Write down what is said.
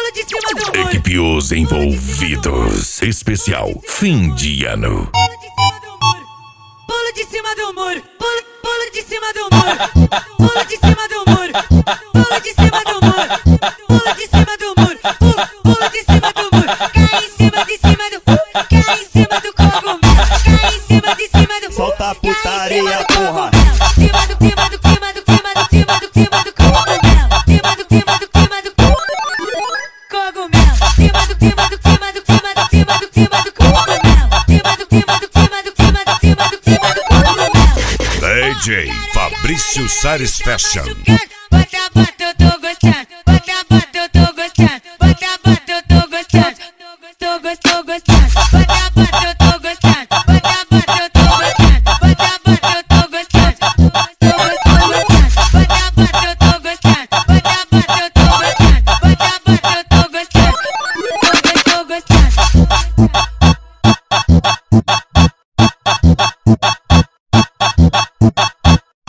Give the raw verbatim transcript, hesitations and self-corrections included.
pula de cima do muro. Equipe Os Envolvidos, especial fim de ano. Pula de cima do muro, pula, pula de cima do muro, pula de cima do muro, pula de cima do muro, pula de cima do muro, pula, pula de cima do muro, cai em cima de cima do, cai em cima do cogumelo, cai em cima de cima do, solta a putaria, porra. Cima do, cima do, cima do, cima do, cima do, cima do cogumelo, cima do, cima do, cima do cogumelo, cima do, cima do, cima do, cima do, cima do, cima do cogumelo, cima do, cima do, cima do, cima do, cima do, cima do cogumelo. D J Fabrício Satisfaction. Bota, bota, eu tô gostando. Bota, bota, eu tô gostando. Bota, bota, eu tô gostando. Tô gostando, gostando. Bota, bota, eu tô gostando. Bota, bota, eu tô gostando. Bota, bota, eu tô gostando. Tô gostando, gostando. Bota, bota, eu tô gostando. Bota, bota, eu tô gostando. Bota, bota, eu tô gostando. Tô gostando, gostando.